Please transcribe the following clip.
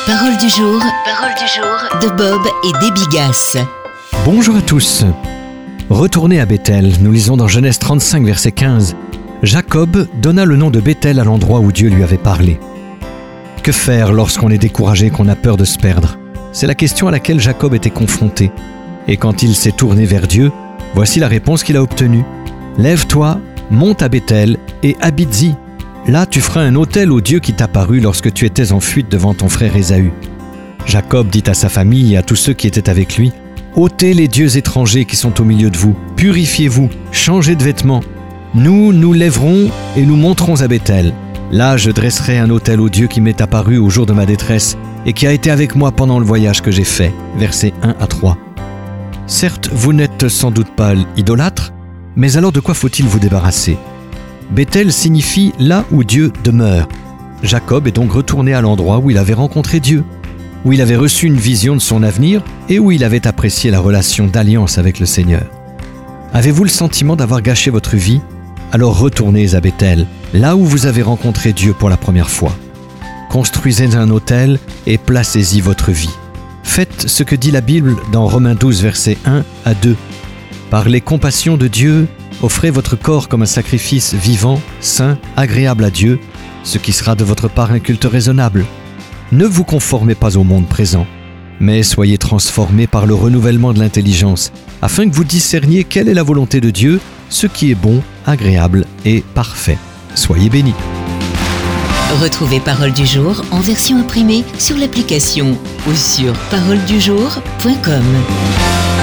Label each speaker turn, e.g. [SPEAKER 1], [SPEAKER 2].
[SPEAKER 1] Parole du jour de Bob et Déby Gass.
[SPEAKER 2] Bonjour à tous. Retournez à Béthel, nous lisons dans Genèse 35, verset 15. Jacob donna le nom de Béthel à l'endroit où Dieu lui avait parlé. Que faire lorsqu'on est découragé et qu'on a peur de se perdre ? C'est la question à laquelle Jacob était confronté. Et quand il s'est tourné vers Dieu, voici la réponse qu'il a obtenue. Lève-toi, monte à Béthel et habite-y. Là, tu feras un autel au Dieu qui t'apparut lorsque tu étais en fuite devant ton frère Ésaü. Jacob dit à sa famille et à tous ceux qui étaient avec lui, « ôtez les dieux étrangers qui sont au milieu de vous, purifiez-vous, changez de vêtements. Nous nous lèverons et nous monterons à Béthel. Là, je dresserai un autel au Dieu qui m'est apparu au jour de ma détresse et qui a été avec moi pendant le voyage que j'ai fait. » Versets 1 à 3. Certes, vous n'êtes sans doute pas idolâtre, mais alors de quoi faut-il vous débarrasser ? Béthel signifie « là où Dieu demeure ». Jacob est donc retourné à l'endroit où il avait rencontré Dieu, où il avait reçu une vision de son avenir et où il avait apprécié la relation d'alliance avec le Seigneur. Avez-vous le sentiment d'avoir gâché votre vie ? Alors retournez à Béthel, là où vous avez rencontré Dieu pour la première fois. Construisez un autel et placez-y votre vie. Faites ce que dit la Bible dans Romains 12, versets 1 à 2. Par les compassions de Dieu, offrez votre corps comme un sacrifice vivant, saint, agréable à Dieu, ce qui sera de votre part un culte raisonnable. Ne vous conformez pas au monde présent, mais soyez transformés par le renouvellement de l'intelligence, afin que vous discerniez quelle est la volonté de Dieu, ce qui est bon, agréable et parfait. Soyez bénis.
[SPEAKER 1] Retrouvez Parole du jour en version imprimée sur l'application ou sur paroledujour.com.